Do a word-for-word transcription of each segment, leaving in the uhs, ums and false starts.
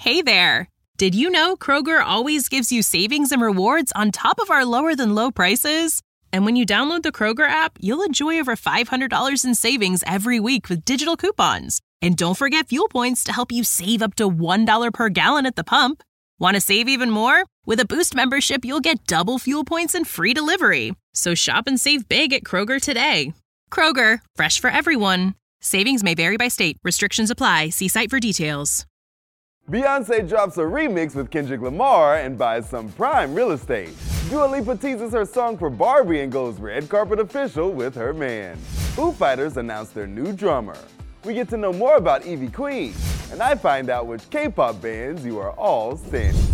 Hey there! Did you know Kroger always gives you savings and rewards on top of our lower-than-low prices? And when you download the Kroger app, you'll enjoy over five hundred dollars in savings every week with digital coupons. And don't forget fuel points to help you save up to one dollar per gallon at the pump. Want to save even more? With a Boost membership, you'll get double fuel points and free delivery. So shop and save big at Kroger today. Kroger, fresh for everyone. Savings may vary by state. Restrictions apply. See site for details. Beyoncé drops a remix with Kendrick Lamar and buys some prime real estate. Dua Lipa teases her song for Barbie and goes red carpet official with her man. Foo Fighters announced their new drummer. We get to know more about Ivy Queen, and I find out which K-pop bands you are all standing.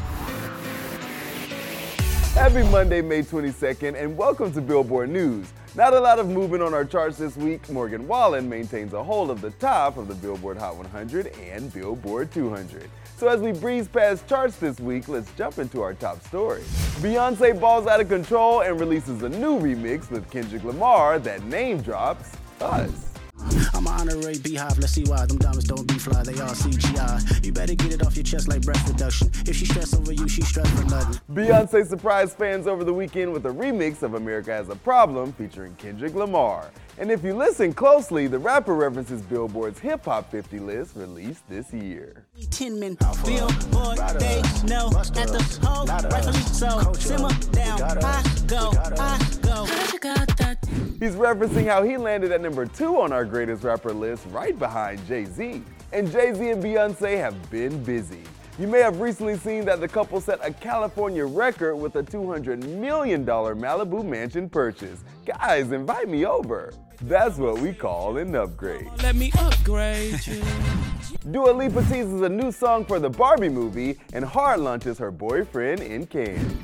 Happy Monday, May twenty-second, and welcome to Billboard News. Not a lot of movement on our charts this week. Morgan Wallen maintains a hold of the top of the Billboard Hot one hundred and Billboard two hundred. So as we breeze past charts this week, let's jump into our top story. Beyoncé balls out of control and releases a new remix with Kendrick Lamar that name drops Us. I'm an honorary beehive, let's see why them diamonds don't be fly, they all C G I. You better get it off your chest like breath reduction. If she stress over you, she stress for nothing. Beyoncé surprised fans over the weekend with a remix of America Has a Problem featuring Kendrick Lamar. And if you listen closely, the rapper references Billboard's Hip Hop fifty list released this year. Ten men, Billboard, they know at the hole, rightfully so. Simmer down, I go, I go. He's referencing how he landed at number two on our greatest rapper list, right behind Jay-Z. And Jay-Z and Beyoncé have been busy. You may have recently seen that the couple set a California record with a two hundred million dollars Malibu mansion purchase. Guys, invite me over. That's what we call an upgrade. Let me upgrade you. Dua Lipa teases a new song for the Barbie movie, and hard launches her boyfriend in Cannes.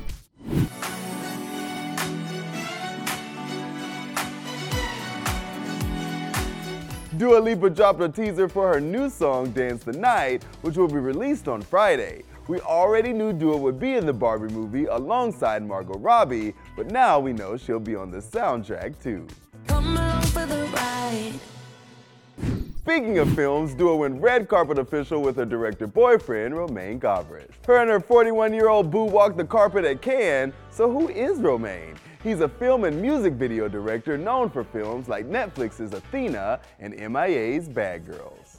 Dua Lipa dropped a teaser for her new song, Dance the Night, which will be released on Friday. We already knew Dua would be in the Barbie movie alongside Margot Robbie, but now we know she'll be on the soundtrack too. Come along for the ride. Speaking of films, Dua went red carpet official with her director boyfriend, Romain Gavras. Her and her forty-one-year-old boo walked the carpet at Cannes, so who is Romain? He's a film and music video director known for films like Netflix's Athena and M I A's Bad Girls.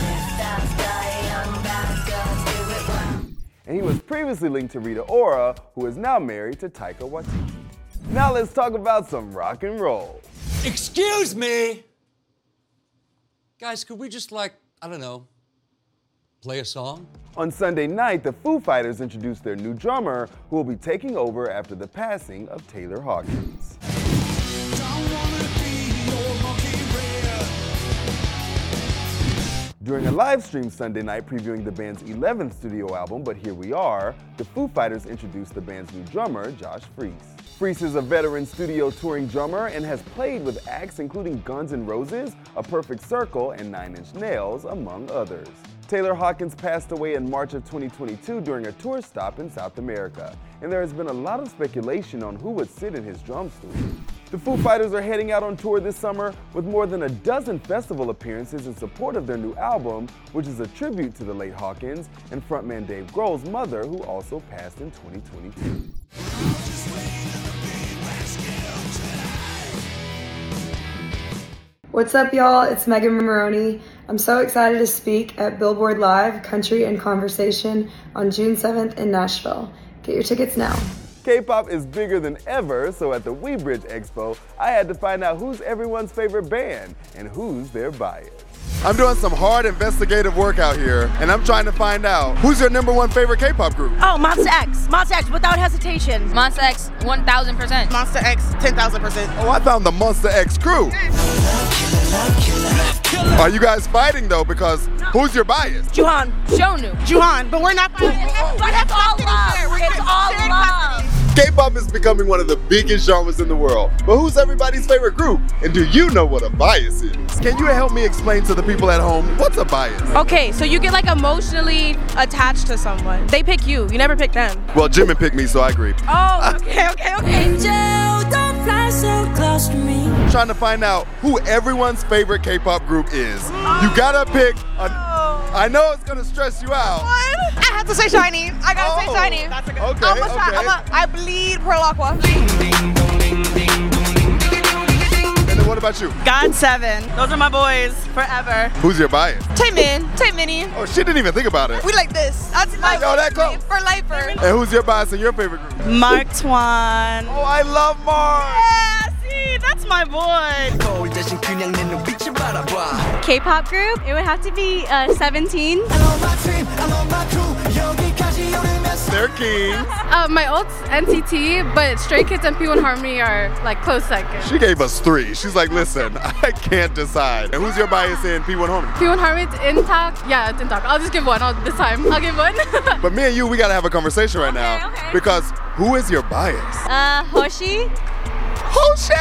And he was previously linked to Rita Ora, who is now married to Taika Waititi. Now let's talk about some rock and roll. Excuse me! Guys, could we just, like, I don't know, play a song? On Sunday night, the Foo Fighters introduced their new drummer, who will be taking over after the passing of Taylor Hawkins. During a live stream Sunday night previewing the band's eleventh studio album, But Here We Are, the Foo Fighters introduced the band's new drummer, Josh Freese. Freese is a veteran studio touring drummer and has played with acts including Guns N' Roses, A Perfect Circle, and Nine Inch Nails, among others. Taylor Hawkins passed away in March of twenty twenty-two during a tour stop in South America, and there has been a lot of speculation on who would sit in his drum stool. The Foo Fighters are heading out on tour this summer with more than a dozen festival appearances in support of their new album, which is a tribute to the late Hawkins and frontman Dave Grohl's mother, who also passed in twenty twenty-two. What's up, y'all? It's Megan Maroney. I'm so excited to speak at Billboard Live Country and Conversation on June seventh in Nashville. Get your tickets now. K-pop is bigger than ever, so at the WeBridge Expo, I had to find out who's everyone's favorite band and who's their bias. I'm doing some hard investigative work out here, and I'm trying to find out who's your number one favorite K-pop group. Oh, Monsta X. Monsta X, without hesitation. Monsta X, one thousand percent. Monsta X, ten thousand percent. Oh, I found the Monsta X crew. Are you guys fighting, though? Because who's your bias? Juhan. Shonu. Juhan, but we're not fighting. But it's all love. It's all love. K-pop is becoming one of the biggest genres in the world. But who's everybody's favorite group? And do you know what a bias is? Can you help me explain to the people at home what's a bias? Okay, so you get like emotionally attached to someone. They pick you. You never pick them. Well, Jimin picked me, so I agree. Oh, okay, okay, okay. Angel, don't fly so close to me. I'm trying to find out who everyone's favorite K-pop group is. You gotta pick a... I know it's gonna stress you out. One. I have to say shiny. I gotta Oh, say shiny. that's a good- okay, I'm a shy, okay. I'm a, I bleed Pearl Aqua. And then what about you? God seven. Those are my boys forever. Who's your bias? Taemin. Taemini. Oh, she didn't even think about it. We like this. That's like Yo, that close. for lifer. And who's your bias in your favorite group? Mark Twan. Oh, I love Mark. Yeah, see, that's my boy. K-pop group, it would have to be uh, seventeen. They're kings. Uh, my ult's N C T, but Stray Kids and P one Harmony are like close second. She gave us three. She's like, listen, I can't decide. And who's your bias in P one Harmony? P one Harmony's Intak. Yeah, it's Intak. I'll just give one I'll, this time. I'll give one. But me and you, we gotta have a conversation right now. okay. Because who is your bias? Uh, Hoshi. Hoshi!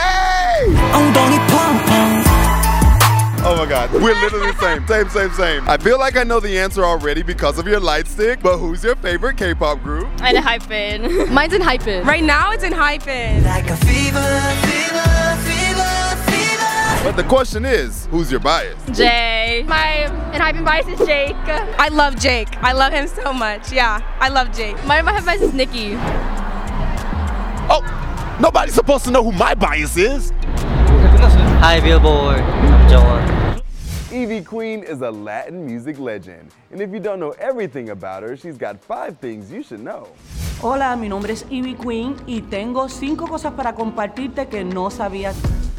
Oh my God, we're literally the same, same, same, same. I feel like I know the answer already because of your light stick, but who's your favorite K-pop group? And Hypen. Mine's in Hypen. Right now it's in Hypen. Like a fever, fever, fever, fever. But the question is, who's your bias? Jay. My in Hypen bias is Jake. I love Jake. I love him so much. Yeah, I love Jake. My my bias is Nikki. Oh, nobody's supposed to know who my bias is. Hi Billboard, I'm Joel. Ivy Queen is a Latin music legend. And if you don't know everything about her, she's got five things you should know. Hola, mi nombre es Ivy Queen y tengo cinco cosas para compartirte que no sabías.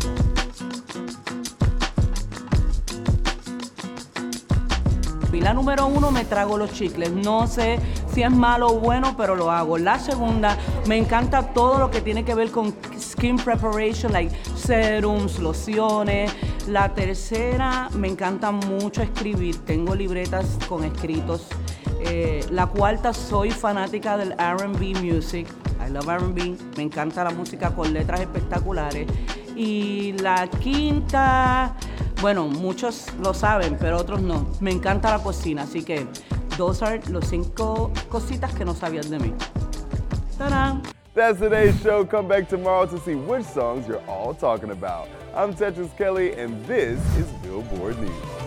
La número uno, me trago los chicles. No sé si es malo o bueno, pero lo hago. La segunda, me encanta todo lo que tiene que ver con skin preparation, like serums, lociones. La tercera, me encanta mucho escribir. Tengo libretas con escritos. Eh, la cuarta, soy fanática del R and B music. I love R and B. Me encanta la música con letras espectaculares. Y la quinta, bueno, muchos lo saben, pero otros no. Me encanta la cocina, así que those are los cinco cositas que no sabías de mí. ¡Tarán! That's today's show. Come back tomorrow to see which songs you're all talking about. I'm Tetris Kelly, and this is Billboard News.